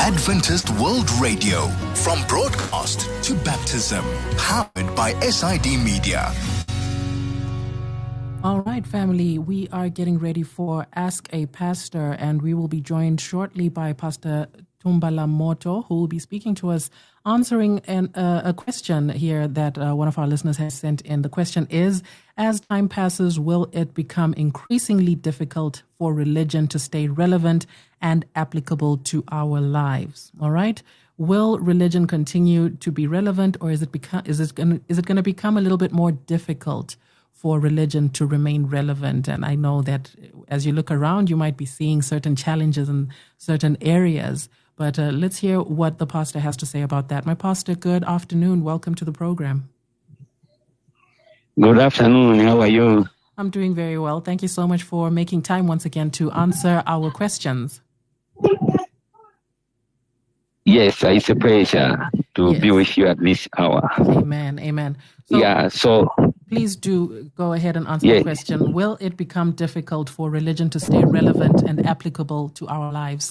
Adventist World Radio, from broadcast to baptism, powered by SID Media. All right, family, we are getting ready for Ask a Pastor, and we will be joined shortly by Pastor Tumbala Moto, who will be speaking to us, answering a question here that one of our listeners has sent in. The question is, as time passes, will it become increasingly difficult for religion to stay relevant and applicable to our lives? All right. Will religion continue to be relevant, or is it going to become a little bit more difficult for religion to remain relevant? And I know that as you look around, you might be seeing certain challenges in certain areas. But let's hear what the pastor has to say about that. My pastor, good afternoon. Welcome to the program. Good afternoon. How are you? I'm doing very well. Thank you so much for making time once again to answer our questions. Yes, it's a pleasure to be with you at this hour. Amen. Amen. So please do go ahead and answer the question. Will it become difficult for religion to stay relevant and applicable to our lives?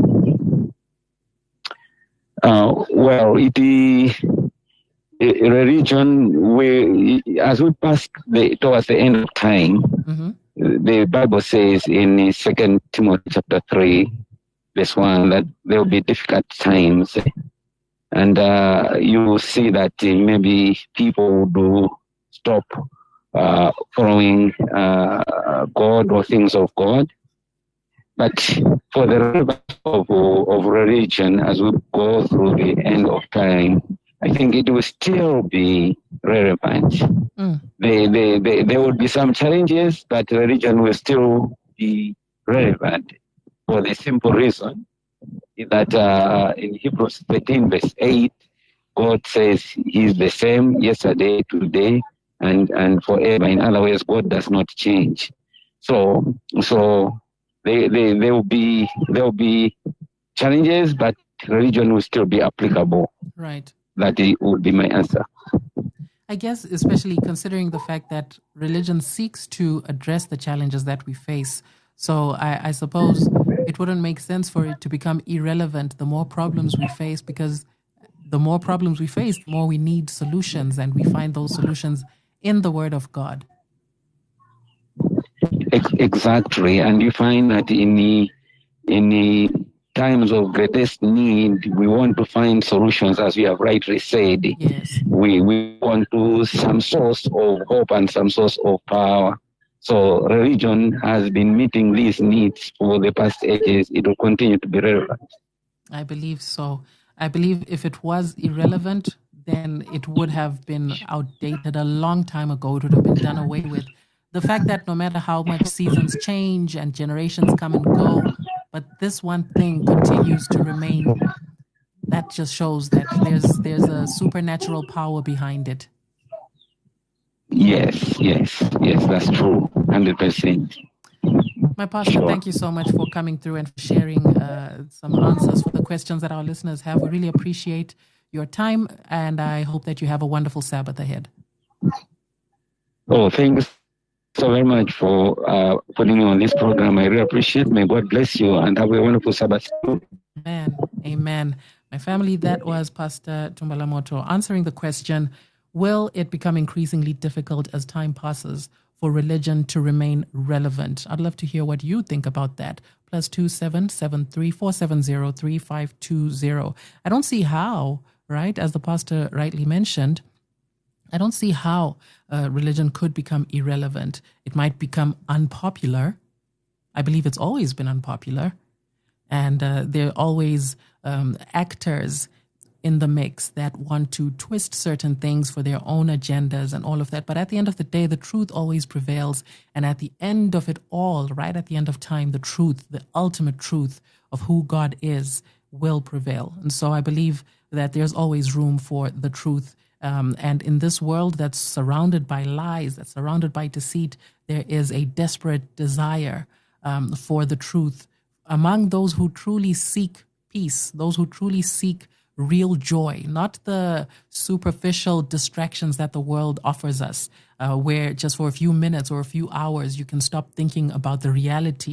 Religion, as we pass towards the end of time, the Bible says in 2 Timothy chapter 3, verse 1, that there will be difficult times. And you will see that maybe people do stop following God or things of God. But for the relevance of religion, as we go through the end of time, I think it will still be relevant. There will be some challenges, but religion will still be relevant for the simple reason that in Hebrews 13, verse 8, God says He's the same yesterday, today, and forever. In other words, God does not change. So there will be challenges, but religion will still be applicable. Right. That would be my answer. I guess, especially considering the fact that religion seeks to address the challenges that we face. So I suppose it wouldn't make sense for it to become irrelevant the more problems we face, because the more problems we face, the more we need solutions, and we find those solutions in the Word of God. Exactly, and you find that in the times of greatest need, we want to find solutions, as you have rightly said. Yes. We want to some source of hope and some source of power. So religion has been meeting these needs for the past ages. It will continue to be relevant. I believe so. I believe if it was irrelevant, then it would have been outdated a long time ago. It would have been done away with. The fact that no matter how much seasons change and generations come and go, but this one thing continues to remain, that just shows that there's a supernatural power behind it. Yes, that's true, 100%. My pastor, Thank you so much for coming through and for sharing some answers for the questions that our listeners have. We really appreciate your time, and I hope that you have a wonderful Sabbath ahead. Oh, thanks so very much for putting me on this program. I really appreciate it. May God bless you and have a wonderful Sabbath. Amen. My family, that was Pastor Tumbala Moto answering the question, will it become increasingly difficult as time passes for religion to remain relevant? I'd love to hear what you think about that. +2 773 470 3520. I don't see how, right, as the pastor rightly mentioned, I don't see how religion could become irrelevant. It might become unpopular. I believe it's always been unpopular. And there are always actors in the mix that want to twist certain things for their own agendas and all of that. But at the end of the day, the truth always prevails. And at the end of it all, right at the end of time, the truth, the ultimate truth of who God is, will prevail. And so I believe that there's always room for the truth. And in this world that's surrounded by lies, that's surrounded by deceit, there is a desperate desire for the truth among those who truly seek peace, those who truly seek real joy, not the superficial distractions that the world offers us, where just for a few minutes or a few hours you can stop thinking about the reality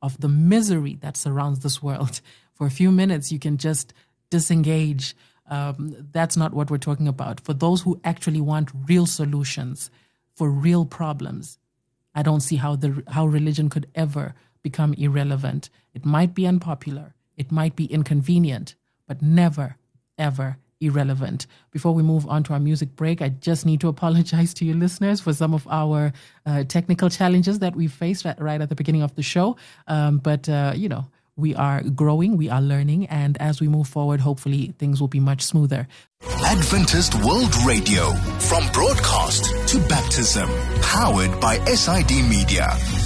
of the misery that surrounds this world. For a few minutes, you can just disengage. That's not what we're talking about. For those who actually want real solutions for real problems, I don't see how religion could ever become irrelevant. It might be unpopular, it might be inconvenient, but never, ever irrelevant. Before we move on to our music break, I just need to apologize to you listeners for some of our technical challenges that we faced right at the beginning of the show. But we are growing, we are learning, and as we move forward, hopefully things will be much smoother. Adventist World Radio, from broadcast to baptism, powered by SID Media.